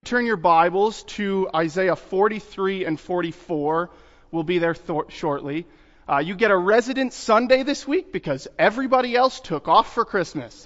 turn your Bibles to Isaiah 43 and 44. We'll be there shortly. You get a resident Sunday this week because everybody else took off for Christmas.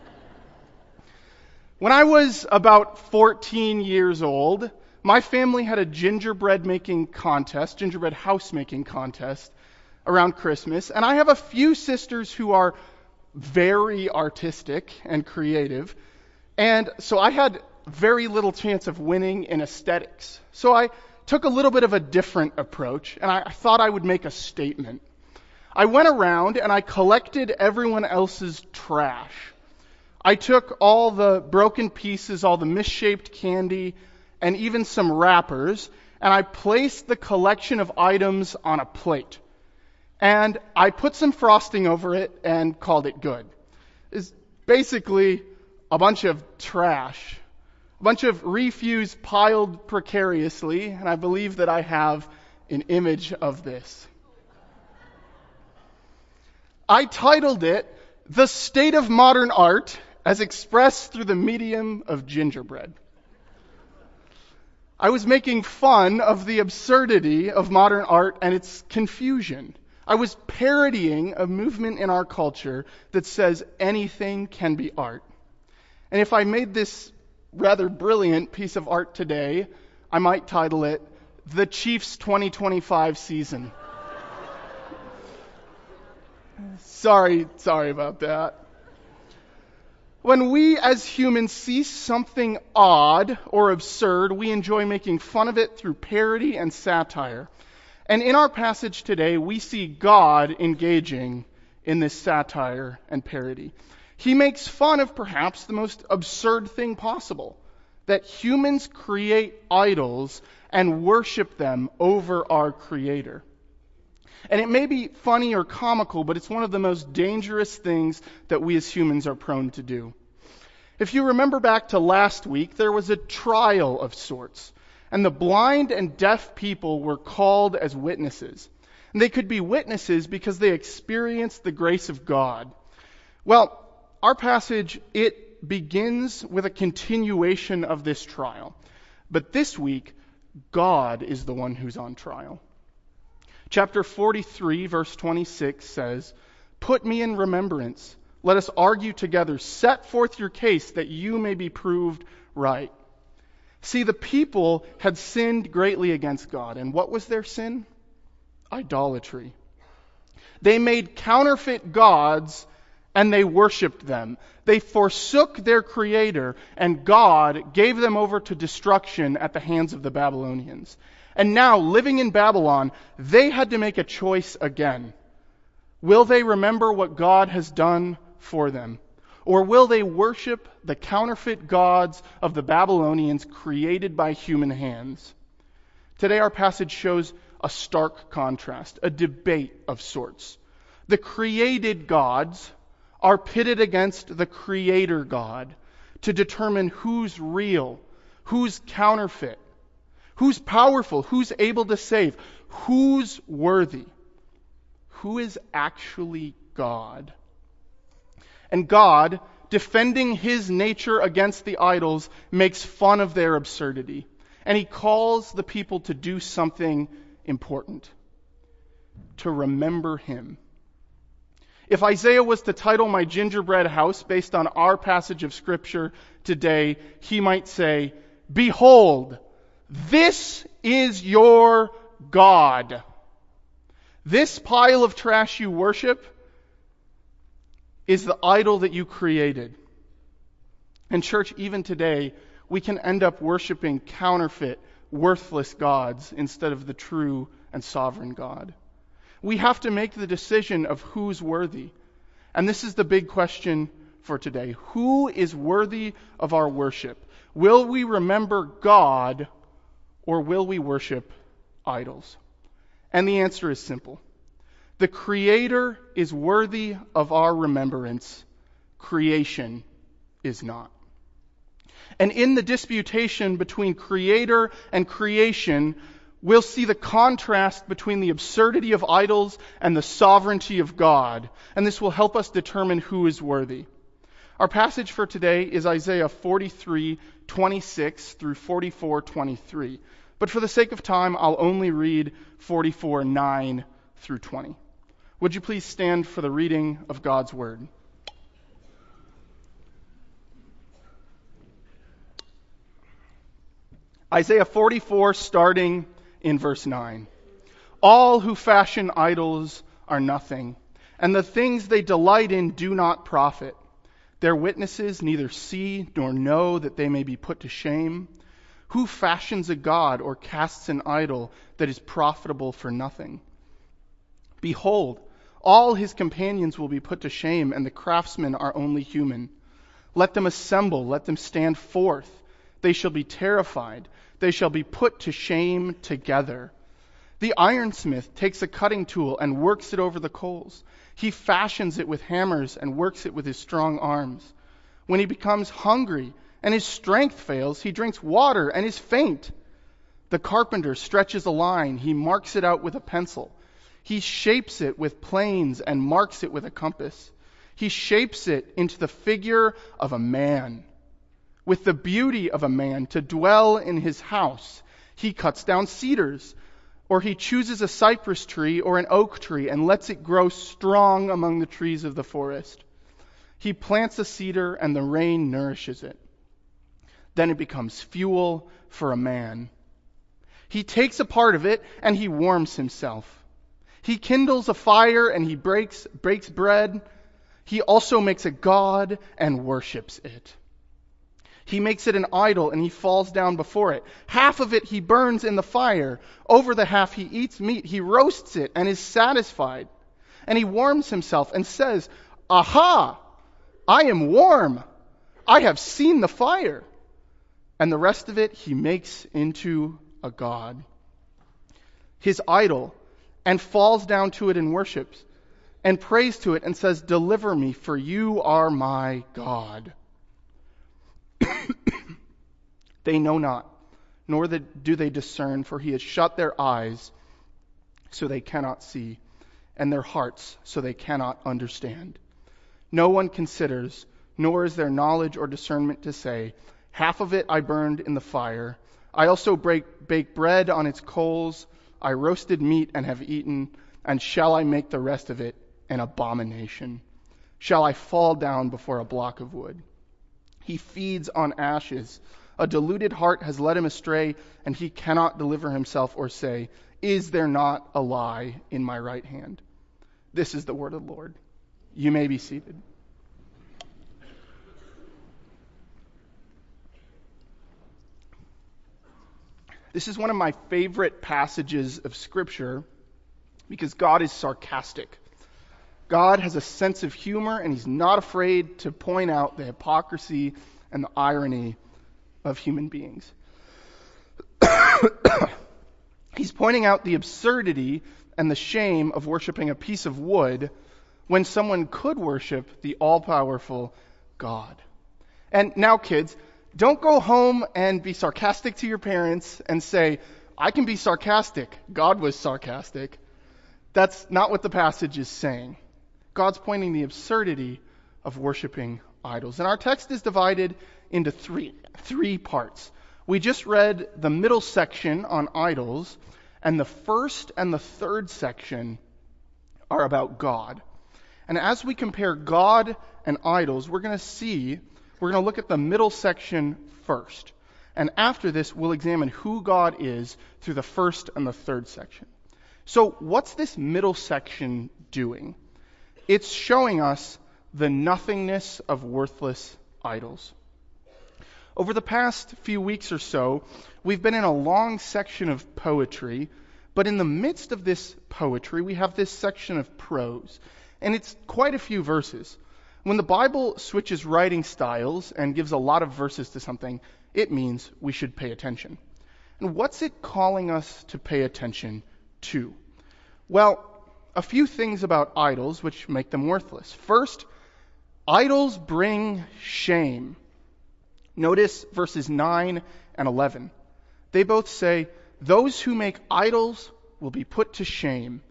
When I was about 14 years old, my family had a gingerbread house making contest around Christmas. And I have a few sisters who are very artistic and creative. And so I had very little chance of winning in aesthetics. So I took a little bit of a different approach, and I thought I would make a statement. I went around and I collected everyone else's trash. I took all the broken pieces, all the misshaped candy, and even some wrappers, and I placed the collection of items on a plate. And I put some frosting over it and called it good. It's basically a bunch of trash. A bunch of refuse piled precariously, and I believe that I have an image of this. I titled it, "The State of Modern Art as Expressed Through the Medium of Gingerbread." I was making fun of the absurdity of modern art and its confusion. I was parodying a movement in our culture that says anything can be art. And if I made this rather brilliant piece of art today, I might title it, "The Chiefs 2025 Season." Sorry about that. When we as humans see something odd or absurd, we enjoy making fun of it through parody and satire. And in our passage today, we see God engaging in this satire and parody. He makes fun of perhaps the most absurd thing possible, that humans create idols and worship them over our Creator. And it may be funny or comical, but it's one of the most dangerous things that we as humans are prone to do. If you remember back to last week, there was a trial of sorts, and the blind and deaf people were called as witnesses. And they could be witnesses because they experienced the grace of God. Well, our passage, it begins with a continuation of this trial. But this week, God is the one who's on trial. Chapter 43, verse 26 says, "Put me in remembrance. Let us argue together. Set forth your case that you may be proved right." See, the people had sinned greatly against God. And what was their sin? Idolatry. They made counterfeit gods and they worshipped them. They forsook their Creator, and God gave them over to destruction at the hands of the Babylonians. And now, living in Babylon, they had to make a choice again. Will they remember what God has done for them? Or will they worship the counterfeit gods of the Babylonians created by human hands? Today our passage shows a stark contrast, a debate of sorts. The created gods are pitted against the Creator God to determine who's real, who's counterfeit, who's powerful, who's able to save, who's worthy, who is actually God. And God, defending His nature against the idols, makes fun of their absurdity. And He calls the people to do something important, to remember Him. If Isaiah was to title my gingerbread house based on our passage of Scripture today, he might say, "Behold, this is your God. This pile of trash you worship is the idol that you created." And church, even today, we can end up worshiping counterfeit, worthless gods instead of the true and sovereign God. We have to make the decision of who's worthy. And this is the big question for today. Who is worthy of our worship? Will we remember God, or will we worship idols? And the answer is simple. The Creator is worthy of our remembrance. Creation is not. And in the disputation between Creator and creation, we'll see the contrast between the absurdity of idols and the sovereignty of God. And this will help us determine who is worthy. Our passage for today is Isaiah 43:26 through 44:23. But for the sake of time, I'll only read 44:9 through 20. Would you please stand for the reading of God's word? Isaiah 44, starting in verse 9. All who fashion idols are nothing, and the things they delight in do not profit. Their witnesses neither see nor know that they may be put to shame. Who fashions a god or casts an idol that is profitable for nothing? Behold, all his companions will be put to shame, and the craftsmen are only human. Let them assemble, let them stand forth. They shall be terrified. They shall be put to shame together. The ironsmith takes a cutting tool and works it over the coals. He fashions it with hammers and works it with his strong arms. When he becomes hungry and his strength fails, he drinks water and is faint. The carpenter stretches a line. He marks it out with a pencil. He shapes it with planes and marks it with a compass. He shapes it into the figure of a man. With the beauty of a man to dwell in his house, he cuts down cedars, or he chooses a cypress tree or an oak tree and lets it grow strong among the trees of the forest. He plants a cedar and the rain nourishes it. Then it becomes fuel for a man. He takes a part of it and he warms himself. He kindles a fire and he breaks bread. He also makes a god and worships it. He makes it an idol and he falls down before it. Half of it he burns in the fire. Over the half he eats meat. He roasts it and is satisfied. And he warms himself and says, "Aha! I am warm. I have seen the fire." And the rest of it he makes into a god, his idol, and falls down to it and worships and prays to it and says, "Deliver me, for you are my God." They know not, nor do they discern, for he has shut their eyes so they cannot see, and their hearts so they cannot understand. No one considers, nor is there knowledge or discernment to say, "Half of it I burned in the fire. I also baked bread on its coals. I roasted meat and have eaten, and shall I make the rest of it an abomination? Shall I fall down before a block of wood?" He feeds on ashes. A deluded heart has led him astray, and he cannot deliver himself or say, "Is there not a lie in my right hand?" This is the word of the Lord. You may be seated. This is one of my favorite passages of Scripture because God is sarcastic. God has a sense of humor, and he's not afraid to point out the hypocrisy and the irony of human beings. He's pointing out the absurdity and the shame of worshiping a piece of wood when someone could worship the all-powerful God. And now, kids, don't go home and be sarcastic to your parents and say, "I can be sarcastic. God was sarcastic." That's not what the passage is saying. God's pointing the absurdity of worshiping idols. And our text is divided into three parts. We just read the middle section on idols, and the first and the third section are about God. And as we compare God and idols, we're going to look at the middle section first. And after this, we'll examine who God is through the first and the third section. So what's this middle section doing? It's showing us the nothingness of worthless idols. Over the past few weeks or so, we've been in a long section of poetry, but in the midst of this poetry, we have this section of prose, and it's quite a few verses. When the Bible switches writing styles and gives a lot of verses to something, it means we should pay attention. And what's it calling us to pay attention to? Well, a few things about idols which make them worthless. First, idols bring shame. Notice verses 9 and 11. They both say, "Those who make idols will be put to shame.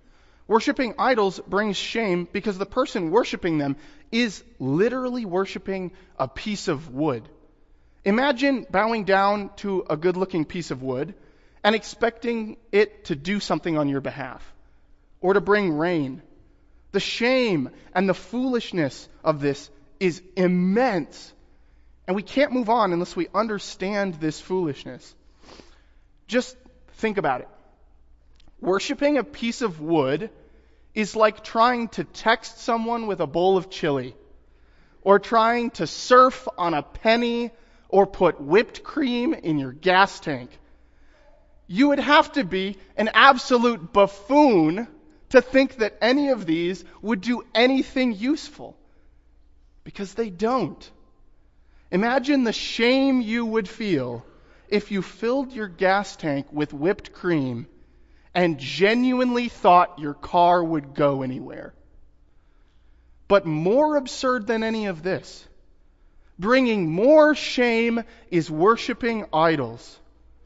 Worshipping idols brings shame because the person worshiping them is literally worshiping a piece of wood. Imagine bowing down to a good-looking piece of wood and expecting it to do something on your behalf or to bring rain. The shame and the foolishness of this is immense. And we can't move on unless we understand this foolishness. Just think about it. Worshipping a piece of wood is like trying to text someone with a bowl of chili, or trying to surf on a penny, or put whipped cream in your gas tank. You would have to be an absolute buffoon to think that any of these would do anything useful, because they don't. Imagine the shame you would feel if you filled your gas tank with whipped cream and genuinely thought your car would go anywhere. But more absurd than any of this, bringing more shame, is worshiping idols.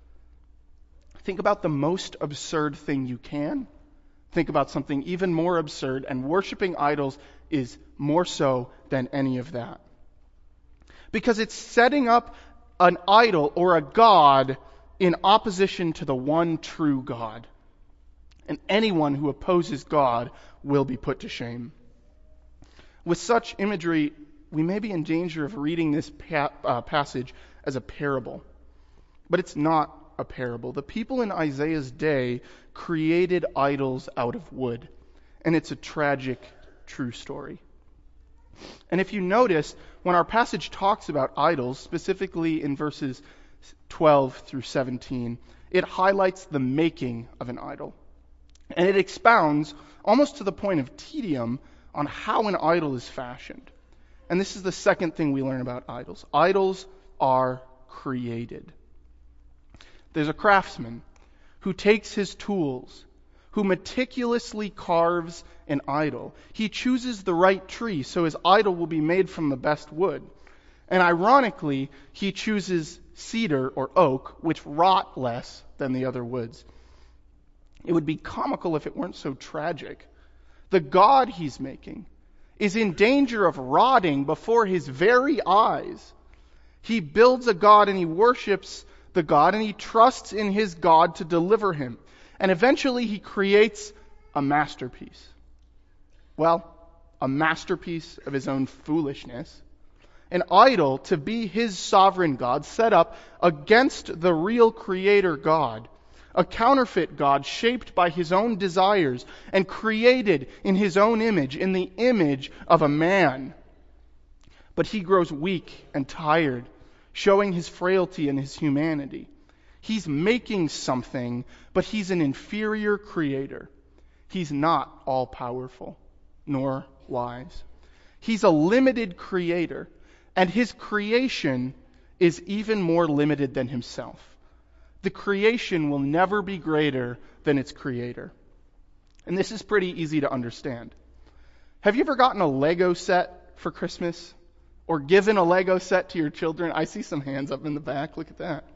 Think about the most absurd thing you can. Think about something even more absurd, and worshiping idols is more so than any of that. Because it's setting up an idol or a god in opposition to the one true God. And anyone who opposes God will be put to shame. With such imagery, we may be in danger of reading this passage as a parable. But it's not a parable. The people in Isaiah's day created idols out of wood. And it's a tragic, true story. And if you notice, when our passage talks about idols, specifically in verses 12 through 17, it highlights the making of an idol. And it expounds, almost to the point of tedium, on how an idol is fashioned. And this is the second thing we learn about idols. Idols are created. There's a craftsman who takes his tools, who meticulously carves an idol. He chooses the right tree, so his idol will be made from the best wood. And ironically, he chooses cedar or oak, which rot less than the other woods. It would be comical if it weren't so tragic. The God he's making is in danger of rotting before his very eyes. He builds a God and he worships the God and he trusts in his God to deliver him. And eventually he creates a masterpiece. Well, a masterpiece of his own foolishness. An idol to be his sovereign God set up against the real creator God. A counterfeit God shaped by his own desires and created in his own image, in the image of a man. But he grows weak and tired, showing his frailty and his humanity. He's making something, but he's an inferior creator. He's not all-powerful, nor wise. He's a limited creator, and his creation is even more limited than himself. The creation will never be greater than its creator. And this is pretty easy to understand. Have you ever gotten a Lego set for Christmas? Or given a Lego set to your children? I see some hands up in the back. Look at that.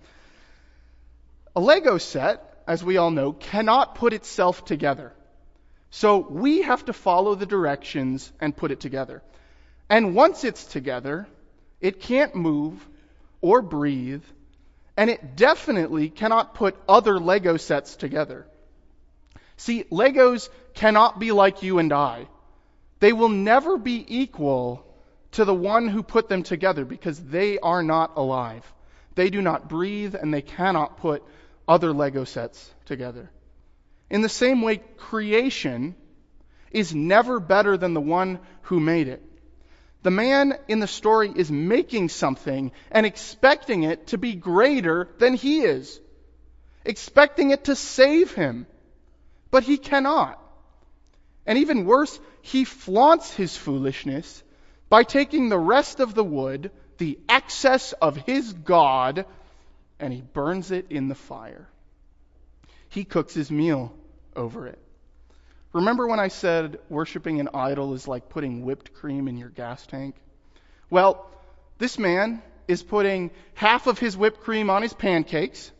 A Lego set, as we all know, cannot put itself together. So we have to follow the directions and put it together. And once it's together, it can't move or breathe, and it definitely cannot put other Lego sets together. See, Legos cannot be like you and I. They will never be equal to the one who put them together because they are not alive. They do not breathe and they cannot put other Lego sets together. In the same way, creation is never better than the one who made it. The man in the story is making something and expecting it to be greater than he is, expecting it to save him, but he cannot. And even worse, he flaunts his foolishness by taking the rest of the wood, the excess of his God, and he burns it in the fire. He cooks his meal over it. Remember when I said worshiping an idol is like putting whipped cream in your gas tank? Well, this man is putting half of his whipped cream on his pancakes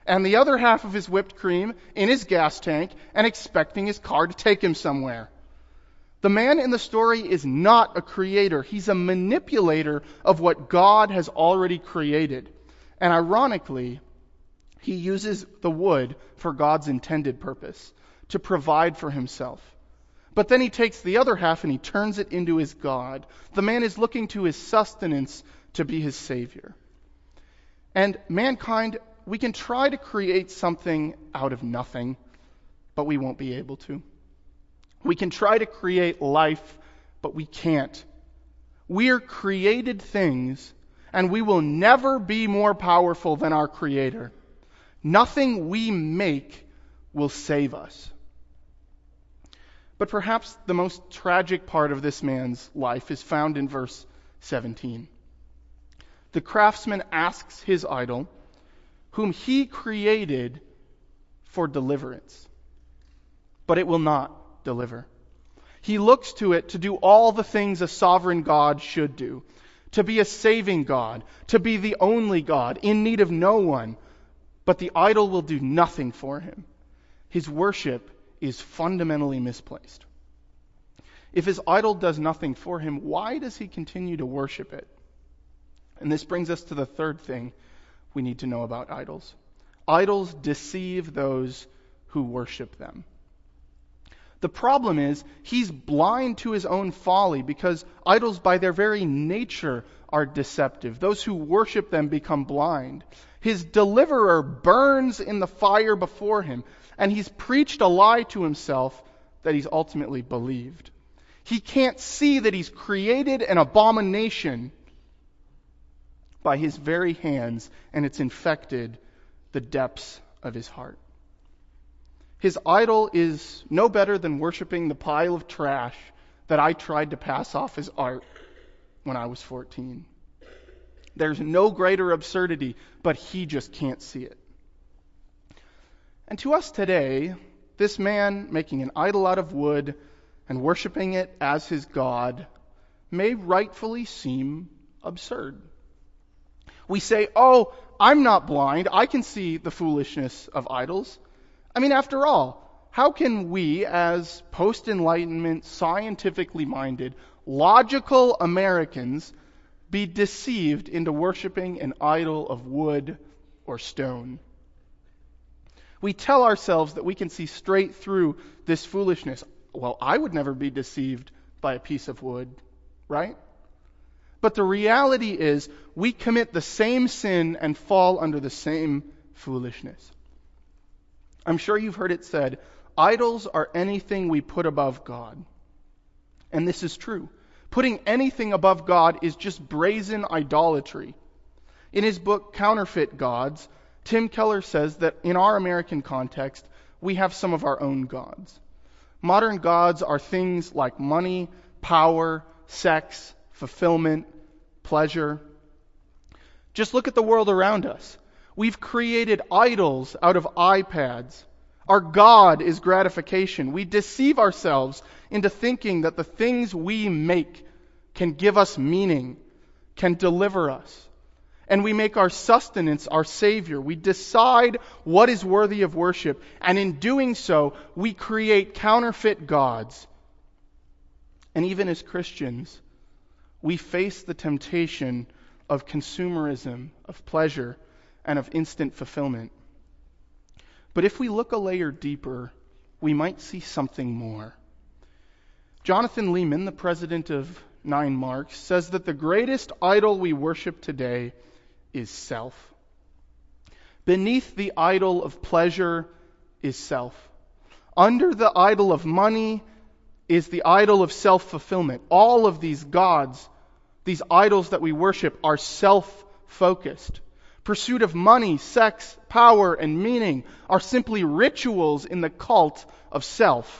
and the other half of his whipped cream in his gas tank and expecting his car to take him somewhere. The man in the story is not a creator. He's a manipulator of what God has already created. And ironically, he uses the wood for God's intended purpose, to provide for himself. But then he takes the other half and he turns it into his God. The man is looking to his sustenance to be his savior. And mankind, we can try to create something out of nothing, but we won't be able to. We can try to create life, but we can't. We are created things, and we will never be more powerful than our Creator. Nothing we make will save us. But perhaps the most tragic part of this man's life is found in verse 17. The craftsman asks his idol, whom he created, for deliverance. But it will not deliver. He looks to it to do all the things a sovereign God should do, to be a saving God, to be the only God, in need of no one. But the idol will do nothing for him. His worship is fundamentally misplaced. If his idol does nothing for him, why does he continue to worship it? And this brings us to the third thing we need to know about idols. Idols deceive those who worship them. The problem is, he's blind to his own folly because idols by their very nature are deceptive. Those who worship them become blind. His deliverer burns in the fire before him, and he's preached a lie to himself that he's ultimately believed. He can't see that he's created an abomination by his very hands, and it's infected the depths of his heart. His idol is no better than worshiping the pile of trash that I tried to pass off as art when I was 14. There's no greater absurdity, but he just can't see it. And to us today, this man making an idol out of wood and worshiping it as his God may rightfully seem absurd. We say, oh, I'm not blind. I can see the foolishness of idols. I mean, after all, how can we, as post-Enlightenment, scientifically minded, logical Americans, be deceived into worshiping an idol of wood or stone? We tell ourselves that we can see straight through this foolishness. Well, I would never be deceived by a piece of wood, right? But the reality is, we commit the same sin and fall under the same foolishness. I'm sure you've heard it said, idols are anything we put above God. And this is true. Putting anything above God is just brazen idolatry. In his book, Counterfeit Gods, Tim Keller says that in our American context, we have some of our own gods. Modern gods are things like money, power, sex, fulfillment, pleasure. Just look at the world around us. We've created idols out of iPads. Our God is gratification. We deceive ourselves into thinking that the things we make can give us meaning, can deliver us. And we make our sustenance our Savior. We decide what is worthy of worship. And in doing so, we create counterfeit gods. And even as Christians, we face the temptation of consumerism, of pleasure, and of instant fulfillment. But if we look a layer deeper, we might see something more. Jonathan Leeman, the president of 9 Marks, says that the greatest idol we worship today is self. Beneath the idol of pleasure is self. Under the idol of money is the idol of self-fulfillment. All of these gods, these idols that we worship, are self-focused. Pursuit of money, sex, power, and meaning are simply rituals in the cult of self.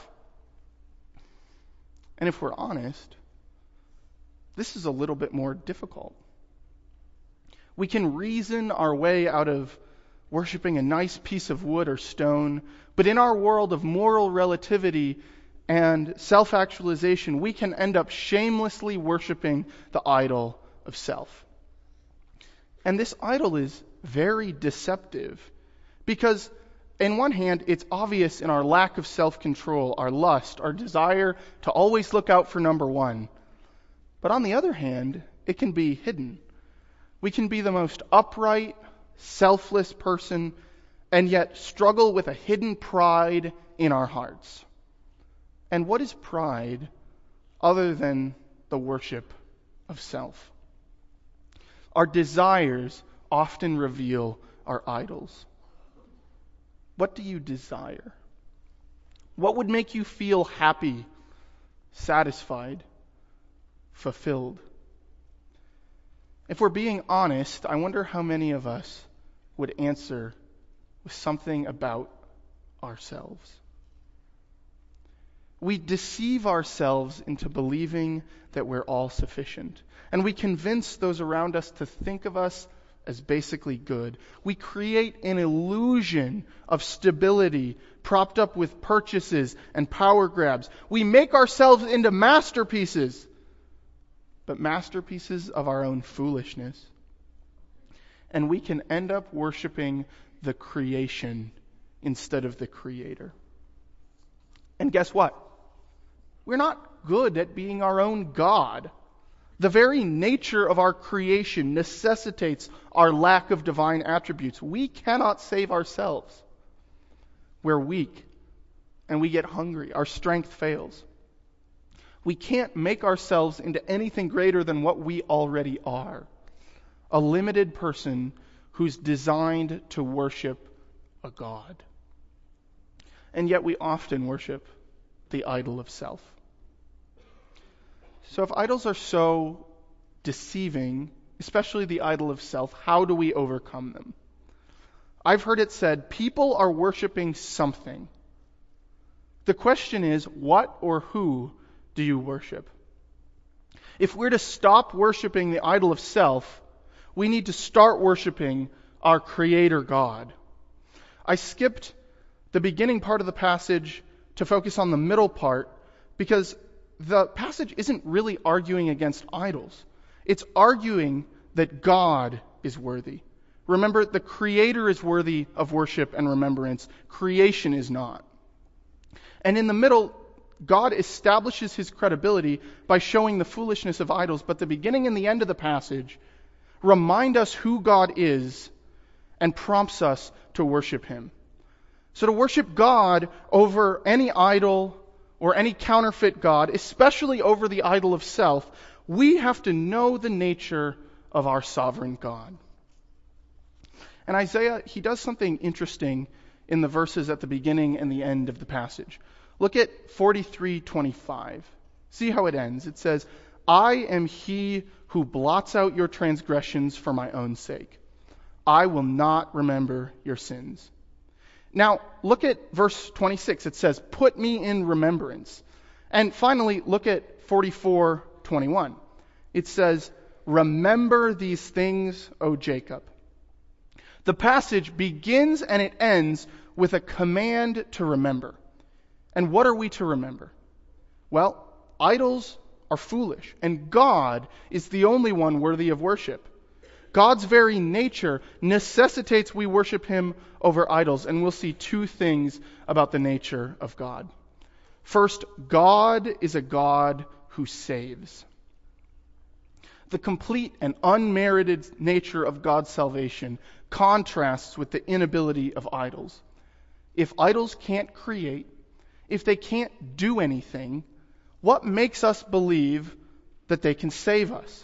And if we're honest, this is a little bit more difficult. We can reason our way out of worshiping a nice piece of wood or stone, but in our world of moral relativity and self-actualization, we can end up shamelessly worshiping the idol of self. And this idol is very deceptive Because in one hand, it's obvious in our lack of self-control, our lust, our desire to always look out for number one. But on the other hand, it can be hidden. We can be the most upright, selfless person, and yet struggle with a hidden pride in our hearts. And what is pride other than the worship of self? Our desires often reveal our idols. What do you desire? What would make you feel happy, satisfied, fulfilled? If we're being honest, I wonder how many of us would answer with something about ourselves. We deceive ourselves into believing that we're all sufficient. And we convince those around us to think of us as basically good. We create an illusion of stability propped up with purchases and power grabs. We make ourselves into masterpieces, but masterpieces of our own foolishness. And we can end up worshiping the creation instead of the Creator. And guess what? We're not good at being our own God. The very nature of our creation necessitates our lack of divine attributes. We cannot save ourselves. We're weak, and we get hungry. Our strength fails. We can't make ourselves into anything greater than what we already are. A limited person who's designed to worship a God. And yet we often worship the idol of self. So if idols are so deceiving, especially the idol of self, how do we overcome them? I've heard it said, people are worshiping something. The question is, what or who do you worship? If we're to stop worshiping the idol of self, we need to start worshiping our Creator God. I skipped the beginning part of the passage to focus on the middle part because the passage isn't really arguing against idols. It's arguing that God is worthy. Remember, the Creator is worthy of worship and remembrance. Creation is not. And in the middle, God establishes his credibility by showing the foolishness of idols. But the beginning and the end of the passage remind us who God is and prompts us to worship him. So to worship God over any idol or any counterfeit god, especially over the idol of self, we have to know the nature of our sovereign God. And Isaiah, he does something interesting in the verses at the beginning and the end of the passage. Look at 43:25. See how it ends. It says, I am he who blots out your transgressions for my own sake. I will not remember your sins. Now, look at verse 26. It says, put me in remembrance. And finally, look at 44:21. It says, remember these things, O Jacob. The passage begins and it ends with a command to remember. And what are we to remember? Well, idols are foolish, and God is the only one worthy of worship. God's very nature necessitates we worship him over idols, and we'll see two things about the nature of God. First, God is a God who saves. The complete and unmerited nature of God's salvation contrasts with the inability of idols. If idols can't create, if they can't do anything, what makes us believe that they can save us?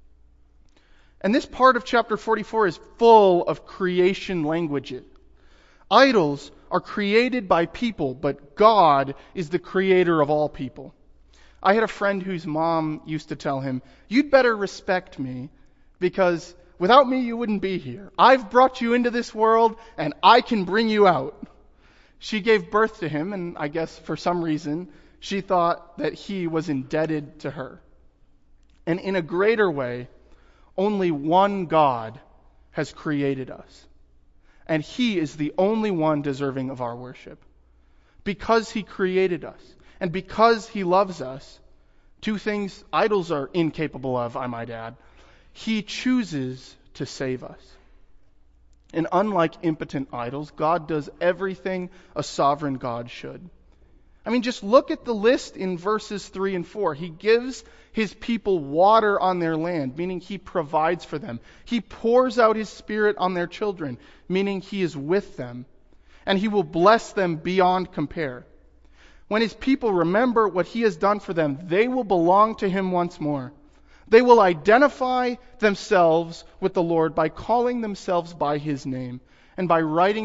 And this part of chapter 44 is full of creation languages. Idols are created by people, but God is the creator of all people. I had a friend whose mom used to tell him, you'd better respect me because without me you wouldn't be here. I've brought you into this world and I can bring you out. She gave birth to him, and I guess for some reason she thought that he was indebted to her. And in a greater way, only one God has created us. And he is the only one deserving of our worship. Because he created us, and because he loves us, two things idols are incapable of, I might add, he chooses to save us. And unlike impotent idols, God does everything a sovereign God should. I mean, just look at the list in verses 3 and 4. He gives his people water on their land, meaning he provides for them. He pours out his Spirit on their children, meaning he is with them. And he will bless them beyond compare. When his people remember what he has done for them, they will belong to him once more. They will identify themselves with the Lord by calling themselves by his name and by writing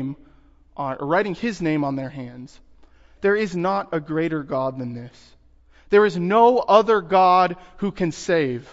his name on their hands. There is not a greater God than this. There is no other God who can save.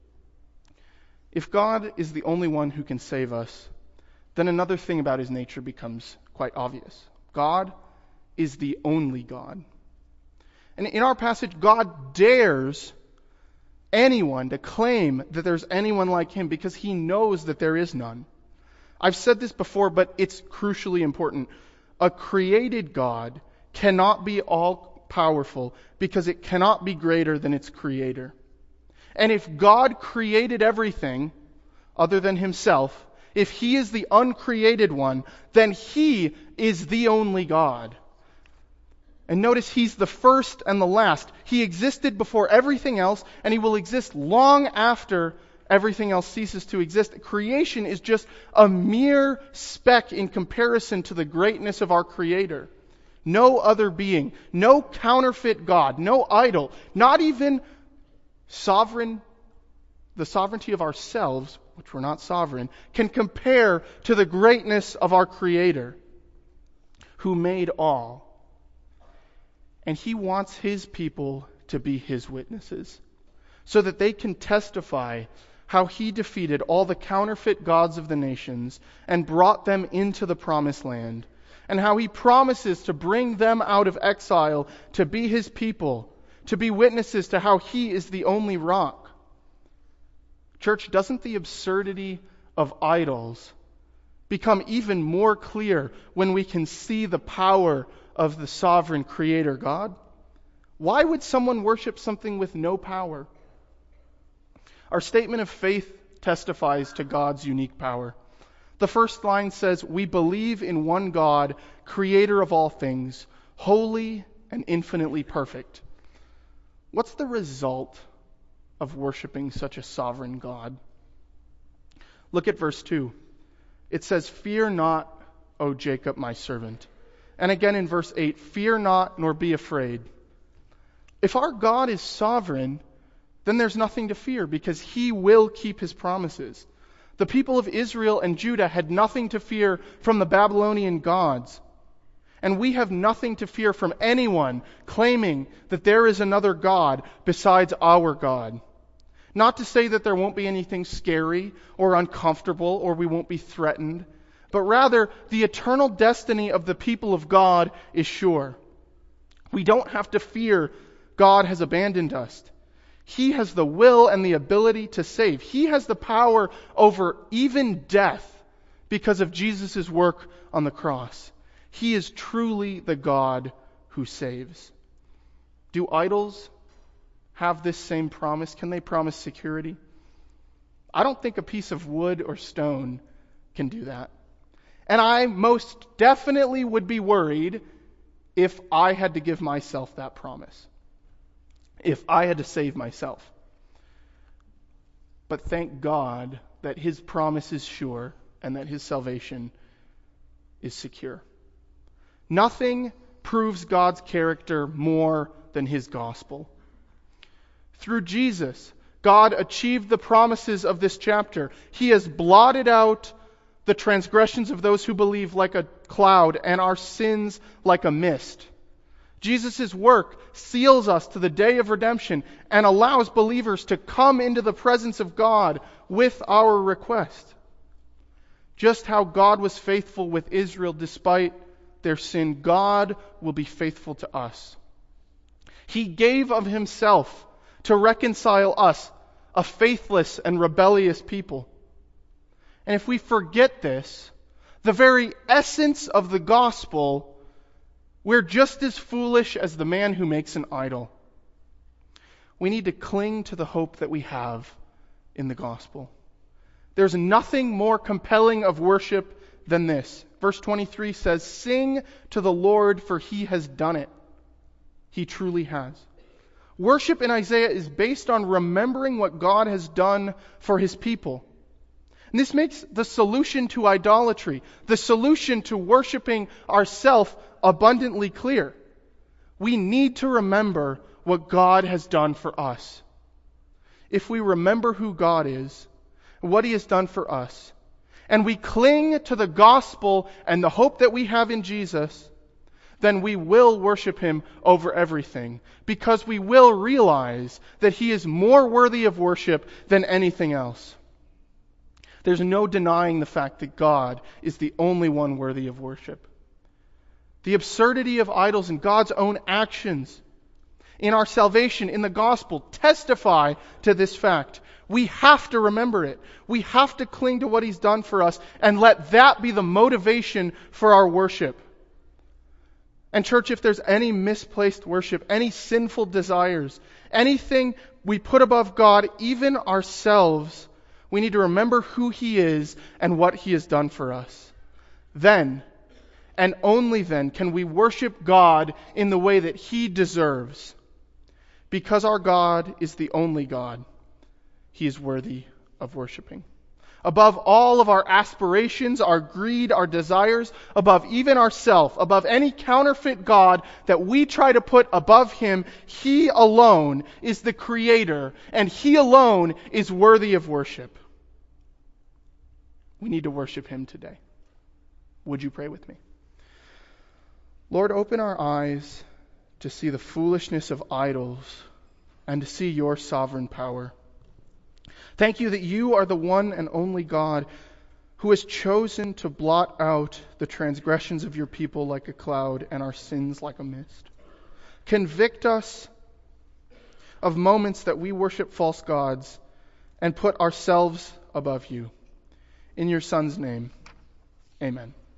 If God is the only one who can save us, then another thing about his nature becomes quite obvious. God is the only God. And in our passage, God dares anyone to claim that there's anyone like him because he knows that there is none. I've said this before, but it's crucially important. A created God cannot be all-powerful because it cannot be greater than its creator. And if God created everything other than himself, if he is the uncreated one, then he is the only God. And notice he's the first and the last. He existed before everything else, and he will exist long after everything else ceases to exist. Creation is just a mere speck in comparison to the greatness of our Creator. No other being, no counterfeit God, no idol, not even the sovereignty of ourselves, which we're not sovereign, can compare to the greatness of our Creator, who made all. And he wants his people to be his witnesses, so that they can testify how he defeated all the counterfeit gods of the nations and brought them into the promised land, and how he promises to bring them out of exile to be his people, to be witnesses to how he is the only rock. Church, doesn't the absurdity of idols become even more clear when we can see the power of the sovereign Creator God? Why would someone worship something with no power? Our statement of faith testifies to God's unique power. The first line says, "We believe in one God, creator of all things, holy and infinitely perfect." What's the result of worshiping such a sovereign God? Look at verse 2. It says, "Fear not, O Jacob, my servant." And again in verse 8, "Fear not, nor be afraid." If our God is sovereign, then there's nothing to fear because he will keep his promises. The people of Israel and Judah had nothing to fear from the Babylonian gods. And we have nothing to fear from anyone claiming that there is another God besides our God. Not to say that there won't be anything scary or uncomfortable or we won't be threatened, but rather the eternal destiny of the people of God is sure. We don't have to fear God has abandoned us. He has the will and the ability to save. He has the power over even death because of Jesus' work on the cross. He is truly the God who saves. Do idols have this same promise? Can they promise security? I don't think a piece of wood or stone can do that. And I most definitely would be worried if I had to give myself that promise. If I had to save myself. But thank God that his promise is sure and that his salvation is secure. Nothing proves God's character more than his gospel. Through Jesus, God achieved the promises of this chapter. He has blotted out the transgressions of those who believe like a cloud and our sins like a mist. Jesus' work seals us to the day of redemption and allows believers to come into the presence of God with our request. Just how God was faithful with Israel despite their sin, God will be faithful to us. He gave of himself to reconcile us, a faithless and rebellious people. And if we forget this, the very essence of the gospel, we're just as foolish as the man who makes an idol. We need to cling to the hope that we have in the gospel. There's nothing more compelling of worship than this. Verse 23 says, "Sing to the Lord, for he has done it." He truly has. Worship in Isaiah is based on remembering what God has done for his people. And this makes the solution to idolatry, the solution to worshiping ourselves, abundantly clear. We need to remember what God has done for us. If we remember who God is, what he has done for us, and we cling to the gospel and the hope that we have in Jesus, then we will worship him over everything, because we will realize that he is more worthy of worship than anything else. There's no denying the fact that God is the only one worthy of worship. The absurdity of idols and God's own actions in our salvation, in the gospel, testify to this fact. We have to remember it. We have to cling to what he's done for us and let that be the motivation for our worship. And church, if there's any misplaced worship, any sinful desires, anything we put above God, even ourselves, we need to remember who he is and what he has done for us. Then, and only then, can we worship God in the way that he deserves. Because our God is the only God, he is worthy of worshiping. Above all of our aspirations, our greed, our desires, above even ourself, above any counterfeit God that we try to put above him, he alone is the creator, and he alone is worthy of worship. We need to worship him today. Would you pray with me? Lord, open our eyes to see the foolishness of idols and to see your sovereign power. Thank you that you are the one and only God who has chosen to blot out the transgressions of your people like a cloud and our sins like a mist. Convict us of moments that we worship false gods and put ourselves above you. In your Son's name, amen.